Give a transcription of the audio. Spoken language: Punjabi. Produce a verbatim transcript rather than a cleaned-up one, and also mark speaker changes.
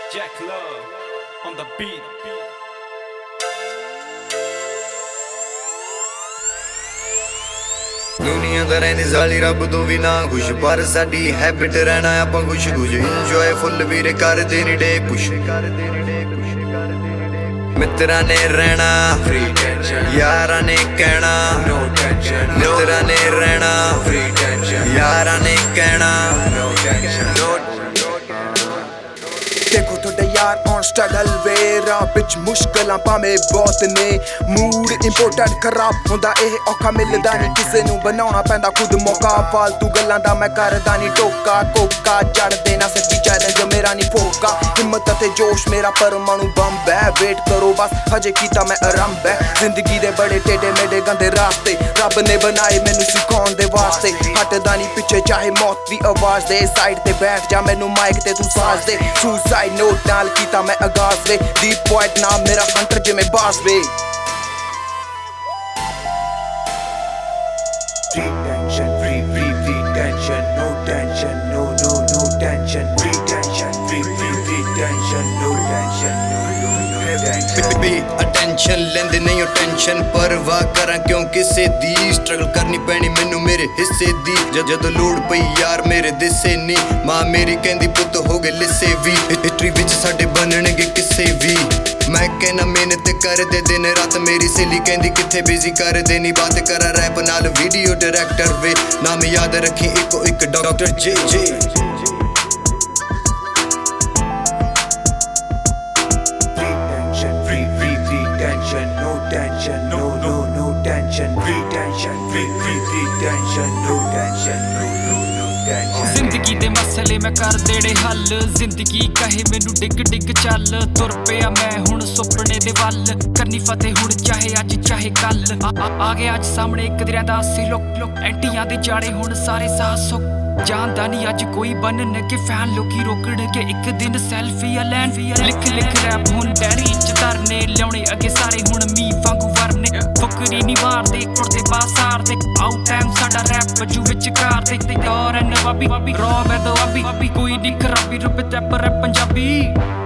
Speaker 1: Jack Love on the beat.
Speaker 2: ਦੁਨੀਆ ਦਾ ਰਹਿੰਦੀ ਜ਼ਾਲੀ ਰੱਬ ਤੋਂ ਵੀ ਨਾ ਖੁਸ਼ ਪਰ ਸਾਡੀ ਹੈਬਿਟ ਰਹਿਣਾ ਆਪਾਂ ਖੁਸ਼ ਖੁਸ਼ ਇੰਜੋਏ ਫੁੱਲ ਵੀਰੇ ਕਰਦੇ ਨੀ ਡੇ ਪੁਸ਼ ਮਿੱਤਰਾਂ ਨੇ ਰਹਿਣਾ ਫ੍ਰੀ ਟੈਨਸ਼ਨ ਯਾਰਾਂ ਨੇ ਕਹਿਣਾ ਨੋ ਟੈਨਸ਼ਨ ਮਿੱਤਰਾਂ ਨੇ ਰਹਿਣਾ ਫ੍ਰੀ ਟੈਨਸ਼ਨ ਯਾਰਾਂ ਨੇ ਕਹਿਣਾ ਨੋ ਟੈਨਸ਼ਨ
Speaker 3: देखो थोड़े यार ऑन स्ट्रगल वे राह बिच मुश्किलां भावें बहुत ने मूड इंपोर्टेंट खराब होंदा एह औखा मिलदा नहीं किसे नूं बनाउणा पैंदा खुद मौका फालतू गल्लां दा मैं करदा नहीं टोका कोका जड़ देना सच्ची चैलेंज मेरा नहीं फोका हिम्मत ते जोश मेरा परमाणु बंब है वेट करो बस हजे कीता मैं आरंभ है जिंदगी दे बड़े टेढ़े मेढ़े गंदे रास्ते रब ने बनाए मैनू सिखाउण दे वास्ते हटदा नहीं पिछे चाहे मौत दी आवाज दे साइड ते बैठ जा मैनू माइक ते तू साज दे सुसाइड नोट नाल कीता मैं आगाज दे डीप पॉइंट नाम मेरा हंटर जिमें बास वे
Speaker 4: Free tension, free, free, free tension, no tension, no, no, no tension, free tension, free, free, free tension, no tension, no, no, no tension.
Speaker 2: ਬੀ ਅਟੈਂਸ਼ਨ ਲੈਂਦੇ ਨਹੀਂ ਉਹ ਟੈਨਸ਼ਨ ਪਰਵਾਹ ਕਰਾਂ ਕਿਉਂ ਕਿਸੇ ਦੀ ਸਟਰਗਲ ਕਰਨੀ ਪੈਣੀ ਮੈਨੂੰ ਮੇਰੇ ਹਿੱਸੇ ਦੀ ਜਦੋਂ ਲੋੜ ਪਈ ਯਾਰ ਮੇਰੇ ਦਿਸੇ ਨਹੀਂ ਮਾਂ ਮੇਰੀ ਕਹਿੰਦੀ ਪੁੱਤ ਹੋ ਗਏ ਲਿੱਸੇ ਵੀ ਹਿਸਟਰੀ ਵਿੱਚ ਸਾਡੇ ਬਣਨਗੇ ਕਿਸੇ ਵੀ ਮੈਂ ਕਹਿਣਾ ਮਿਹਨਤ ਕਰਦੇ ਦਿਨ ਰਾਤ ਮੇਰੀ ਸਹੇਲੀ ਕਹਿੰਦੀ ਕਿੱਥੇ ਬਿਜ਼ੀ ਕਰਦੇ ਨਹੀਂ ਬਾਤ ਕਰਾਂ ਰੈਪ ਨਾਲ ਵੀਡੀਓ ਡਾਇਰੈਕਟਰ ਵੇ ਨਾਮ ਯਾਦ ਰੱਖੀ ਇੱਕੋ ਇੱਕ ਡਾਕਟਰ ਜੇ ਜੇ
Speaker 4: No tension, no, no, no tension, free tension, free, free, free tension, no tension, no, no, no tension.
Speaker 5: ਜ਼ਿੰਦਗੀ ਦੇ ਮਸਲੇ ਮੈਂ ਕਰ ਦੇੜੇ ਹੱਲ ਜ਼ਿੰਦਗੀ ਕਹੇ ਮੈਨੂੰ ਡਿੱਗ ਡਿੱਗ ਚੱਲ ਤੁਰ ਪਿਆ ਮੈਂ ਹੁਣ ਸੁਪਨੇ ਦੇ ਵੱਲ ਕਰਨੀ ਫਤਿਹ ਹੁਣ ਚਾਹੇ ਅੱਜ ਚਾਹੇ ਕੱਲ ਆ ਗਿਆ ਅੱਜ ਸਾਹਮਣੇ ਇੱਕ ਦਰਿਆ ਦਾ ਅਸੀਂ ਲੋਕ ਲੋਕ ਐਂਟੀਆਂ ਦੇ ਜਾੜੇ ਹੁਣ ਸਾਰੇ ਸਾਹ ਸੁੱਕ ਜਾਣਦਾ ਨਹੀਂ ਅੱਜ ਕੋਈ ਬਣਨਗੇ ਫੈਨ ਲੋਕੀ ਰੋਕਣਗੇ ਇੱਕ ਦਿਨ ਸੈਲਫੀ ਆ ਲੈਣ ਲਿਖ ਲਿਖ ਰੈਪ ਹੁਣ ਡੈਰੀ ਚ ਧਰਨੇ ਲਿਆਉਣੇ ਅੱਗੇ ਸਾਰੇ ਹੁਣ ਮੀ ਵਾਂਗੂ ਵਰਨੇ ਫੁਕਰੀ ਨਹੀਂ ਮਾਰਦੇ ਕੁੜਦੇ ਬਾਸਾਰ ਦੇ ਆਊਟ ਟਾਈਮ ਸਾਡਾ ਰੈਪ ਵਜੂ ਵਿੱਚ ਕਾਰ ਦੇ ਤੇ ਔਰ ਨਵਾਬੀ ਰੋ ਮੈਂ ਦੁਆਬੀ ਕੋਈ ਨਹੀਂ ਖਰਾਬੀ ਰੁੱਬ ਤੇ ਪਰ ਪੰਜਾਬੀ